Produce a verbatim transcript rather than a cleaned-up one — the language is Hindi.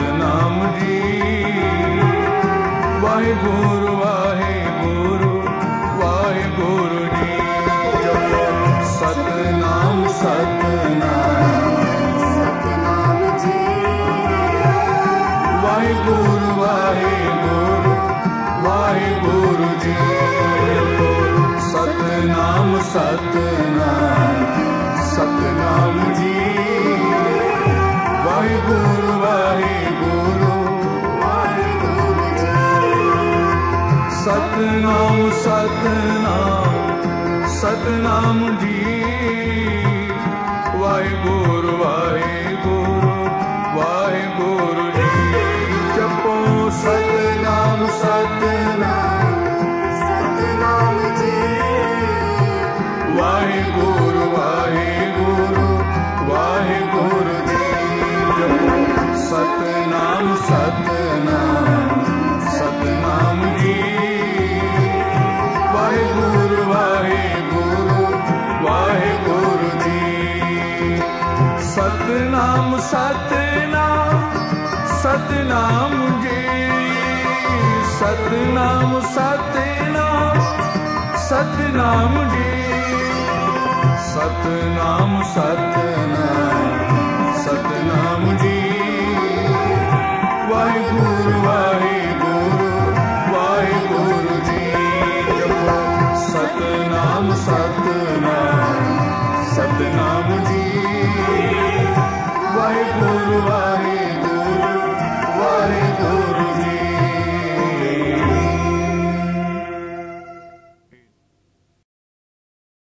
सतनाम जी। वाहिगुरु वाहिगुरु वाहिगुरु जी। जपो सतनाम सतनाम सतनाम जी। वाहिगुरु वाहिगुरु वाहिगुरु जी। जपो सतनाम सतनाम सतनाम जी। वाहिगुरु वाहिगुरु वाहिगुरु जी। सतनाम सतनाम सतनाम जी। वाहिगुरु वाहिगुरु वाहिगुरु जी। जपो सतनाम सतनाम सतनाम जी। वाहिगुरु वाहिगुरु वाहिगुरु जी। जपो सतनाम सतनाम सतनाम जी। वाहिगुरु वाहिगुरु वाहिगुरु जी। सतनाम सतनाम सतनाम जी। सतनाम सतनाम सतनाम जी। सतनाम सतनाम सतनाम जी। वाहिगुरु